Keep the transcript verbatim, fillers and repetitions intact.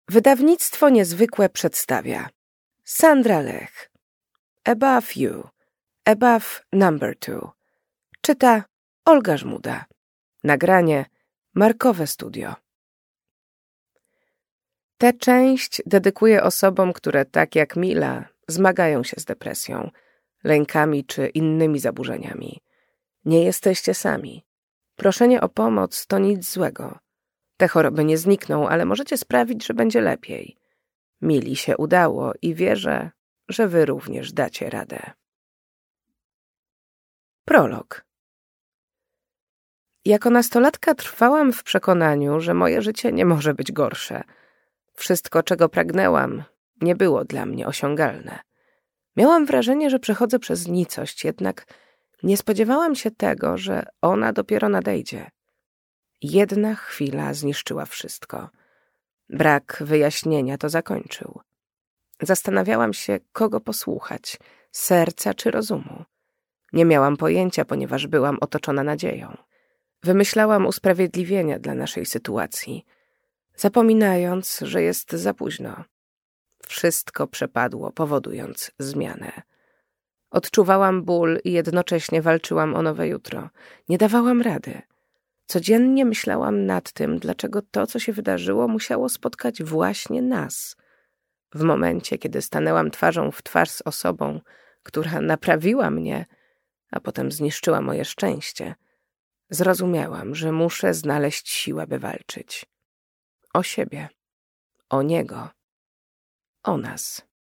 Wydawnictwo Niezwykłe przedstawia Sandra Lech. Above You. Above Number Two. Czyta Olga Żmuda. Nagranie Markowe Studio. Tę część dedykuję osobom, które tak jak Mila zmagają się z depresją, lękami czy innymi zaburzeniami. Nie jesteście sami. Proszenie o pomoc to nic złego. Te choroby nie znikną, ale możecie sprawić, że będzie lepiej. Mili się udało i wierzę, że wy również dacie radę. Prolog. Jako nastolatka trwałam w przekonaniu, że moje życie nie może być gorsze. Wszystko, czego pragnęłam, nie było dla mnie osiągalne. Miałam wrażenie, że przechodzę przez nicość, jednak nie spodziewałam się tego, że ona dopiero nadejdzie. Jedna chwila zniszczyła wszystko. Brak wyjaśnienia to zakończył. Zastanawiałam się, kogo posłuchać, serca czy rozumu. Nie miałam pojęcia, ponieważ byłam otoczona nadzieją. Wymyślałam usprawiedliwienia dla naszej sytuacji, zapominając, że jest za późno. Wszystko przepadło, powodując zmianę. Odczuwałam ból i jednocześnie walczyłam o nowe jutro. Nie dawałam rady. Codziennie myślałam nad tym, dlaczego to, co się wydarzyło, musiało spotkać właśnie nas. W momencie, kiedy stanęłam twarzą w twarz z osobą, która naprawiła mnie, a potem zniszczyła moje szczęście, zrozumiałam, że muszę znaleźć siłę, by walczyć. O siebie. O niego. O nas.